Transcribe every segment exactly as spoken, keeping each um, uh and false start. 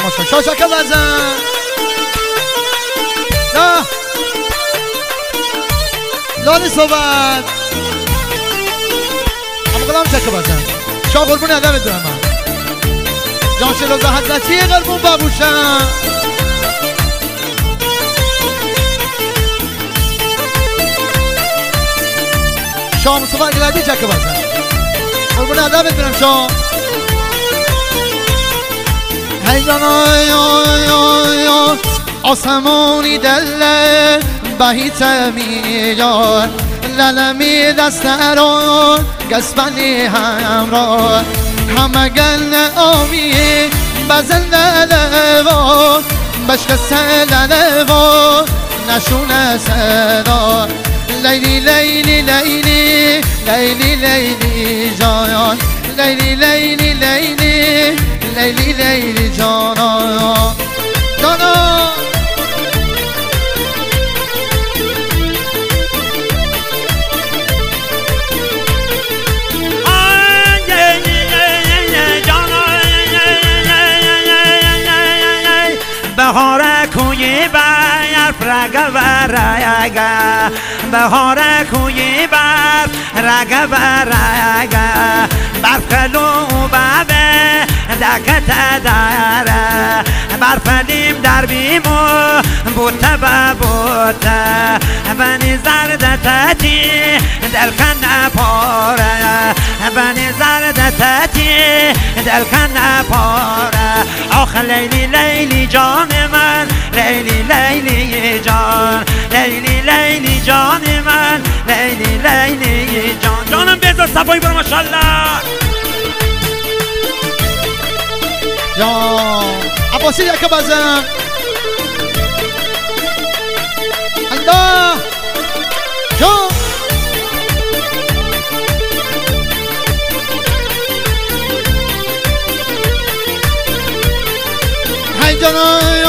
ماشا شاشکه بزن نه لالی صحبت اما قدام چکه بزن شا قربون ادمت دارم من جان شلوز حضرتی قربون بابوشم شا مصطفی گلدی چکه بزن قربون ادمت دارم شا هی جان آی آی آی آی آسمونی دل بهیت میار للمی دست رو گسبنی همراه همه گل آمی بزن للو بشک سللو نشون صدا لیلی لیلی لیلی لیلی لیلی جان لیلی لیلی لیلی لیلی لیلی جانا جانا بهار کوی برف رگه و رگه بهار کوی برف رگه و رگه برف کلو بابه دکت داره برفلیم در بیمو بوته با بوته بنی زردتتی دلکن نپاره بنی زردتتی دلکن نپاره آخ لیلی لیلی جان من لیلی لیلی جان لیلی لیلی جان من لیلی لیلی جان جانم بذار صفایی برو ماشالله یا عباسی یکه بزن الله جان هی جان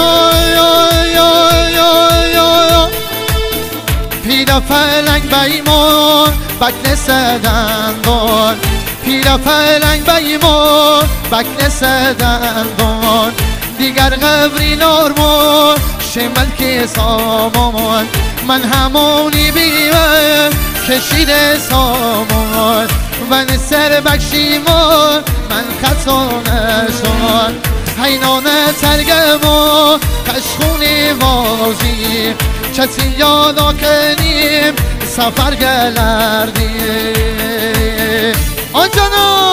پیدا فلنگ بیمون بکل سدندون پیرا فلنگ بیمون بکل سدندون دیگر قبری نارمون شمل که سامون من همونی بیمه کشید سامون من سر بکشیمون من خطانشون حینانه ترگمون کشخونی وازی چسی یادا کنیم سفر گلردیم آنجانا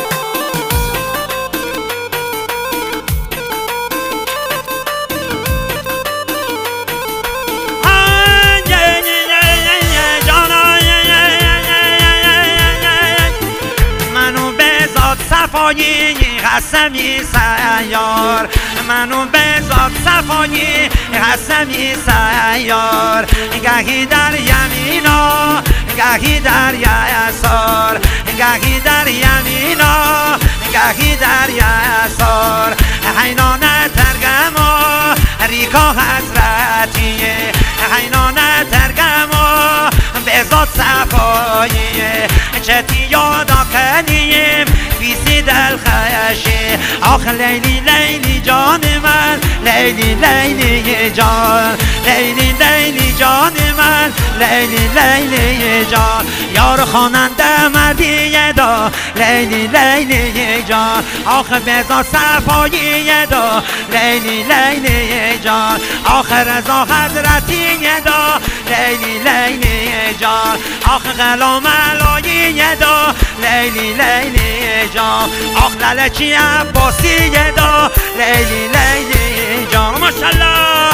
منو بزاد صفایی قسمی سیار منو بزاد صفایی قسمی سیار گهی در یمینا گهی در یسار گهی در یمینا گهی در یسار حینانه ترگمو ریکا حضرتیه حینانه ترگمو بزاد صفاییه چتی یادا کنیم بیسی دل خیشه آخ لیلی لیلی جان من لیلی لیلی جان لیلی لیلی جان من لیلی لیلی جان یار خواننده مردی دا لیلی لیلی جان آخ بزا صفایی دا لیلی لیلی جان آخ رضا حضرتی دا لیلی لیلی جان آخ غلام علایی دا لیلی لیلی جان آخ لالچی عباسی دا لیلی لیلی جان ماشالله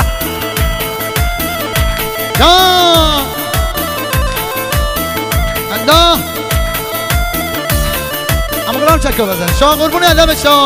جان الله اما قرام چکه بزن شا قربون علم شا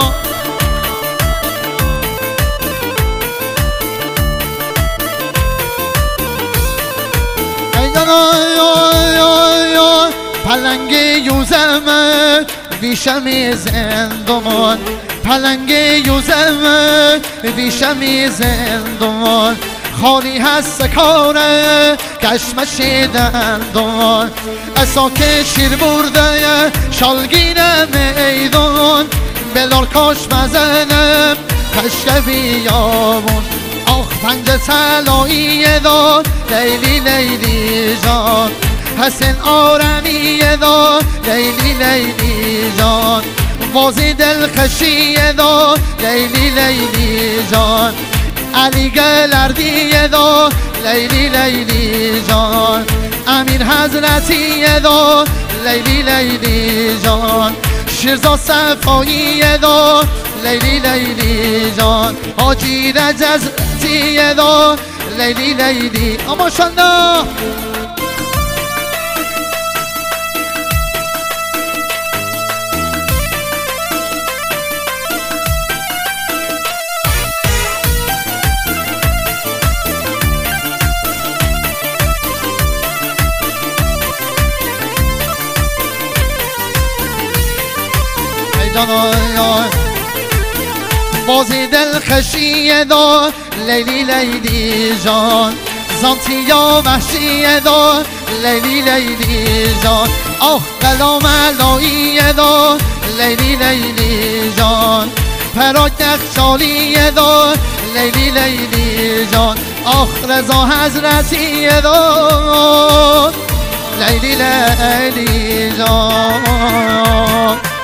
پلنگ یوزمه ویشمی زندمان پلنگ یوزمه ویشمی زندمان خالی هست کاره کشمش دندان اسا که شیر برده شالگین میدان بلار کاش مزنم کشک بیابون آخ پنج طلایی دار لیلی لیلی جان حسن آرمی دار لیلی لیلی جان بازی دلخشی دار لیلی لیلی جان علی گلردی دار لیلی لیلی جان امیر حضرتی دار لیلی لیلی جان شیرزاد صفایی دار لیلی لیلی جان حاجی رجزتی دار لیلی لیلی اما شانده بازی دلخشی دار لیلی لیلی جان زانتیا وحشی دار لیلی لیلی جان آخ قلام علایی دار لیلی لیلی جان پراک نقشالی دار لیلی لیلی جان آخ رضا حضرتی دار لیلی لیلی جان